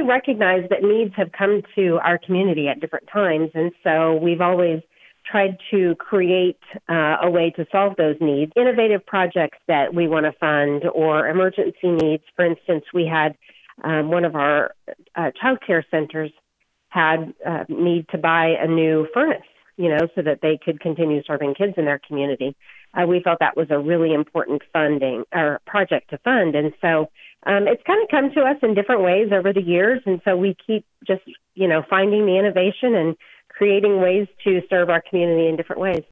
we recognize that needs have come to our community at different times, and so we've always tried to create a way to solve those needs. Innovative projects that we want to fund or emergency needs. For instance, we had one of our child care centers had need to buy a new furnace, so that they could continue serving kids in their community. We felt that was a really important funding or project to fund. And so it's kind of come to us in different ways over the years. And so we keep just, finding the innovation and creating ways to serve our community in different ways.